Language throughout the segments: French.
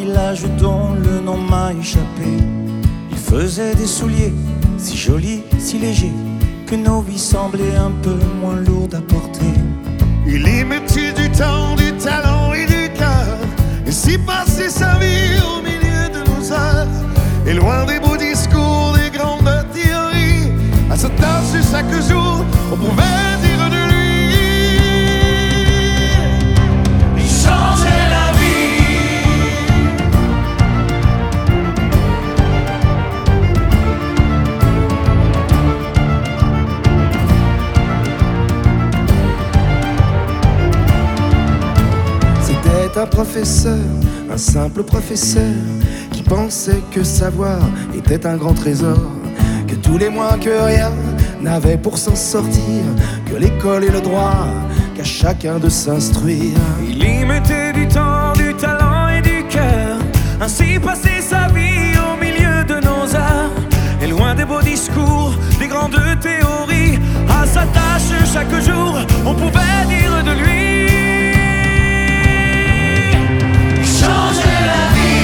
village dont le nom m'a échappé. Il faisait des souliers si jolis, si légers, que nos vies semblaient un peu moins lourdes à porter. Il y mettait du temps, du talent et du cœur, et s'y passait sa vie au milieu de nos heures. Et loin des beaux discours, des grandes théories, à sa tâche chaque jour, on pouvait dire de lui: il changeait la vie. C'était un professeur, un simple professeur, qui pensait que savoir était un grand trésor, que tous les mois que rien n'avait pour s'en sortir, que l'école et le droit, qu'à chacun de s'instruire. Il y mettait du temps, du talent et du cœur, ainsi passait sa vie au milieu de nos heures. Et loin des beaux discours, des grandes théories, à sa tâche chaque jour, on pouvait dire de lui: changer la vie.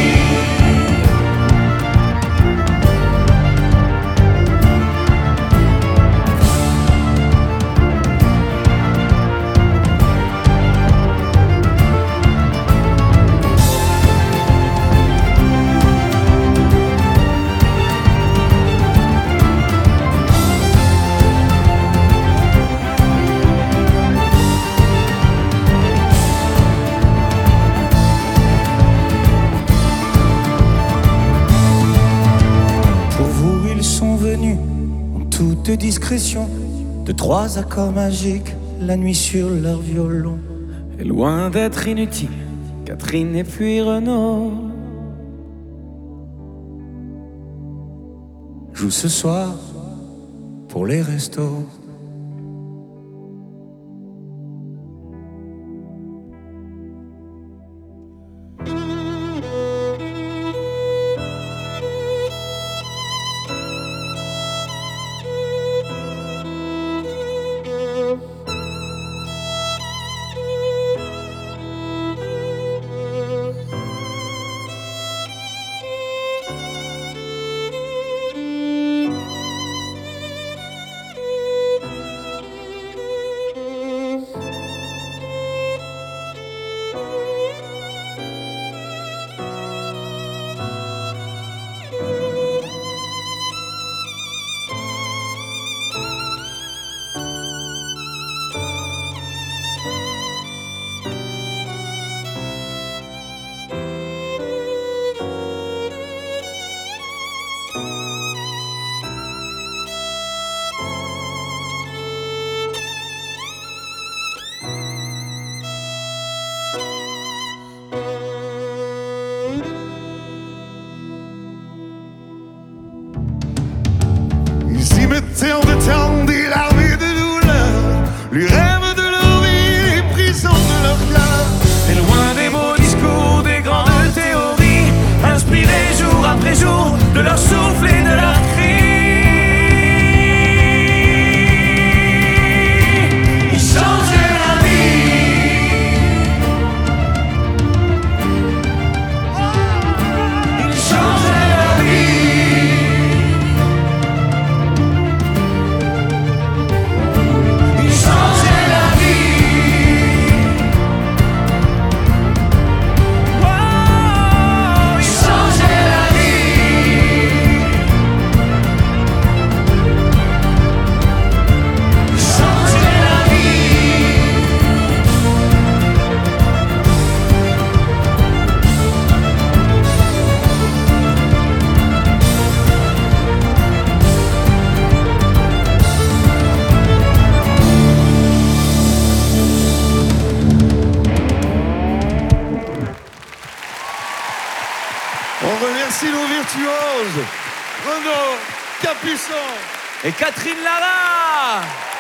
De discrétion, de 3 accords magiques, la nuit sur leur violon. Et loin d'être inutile, Catherine et puis Renaud jouent ce soir pour les restos. Mettant de temps, des larmes et de douleur, lui rêvent de leur vie, les prisons de leur cœur. Et loin des beaux discours, des grandes théories, inspirés jour après jour de leur souffle et de leur cri. Ils changeaient la vie. Ils changeaient la vie. On remercie nos virtuoses, Renaud, Capuçon et Catherine Lara.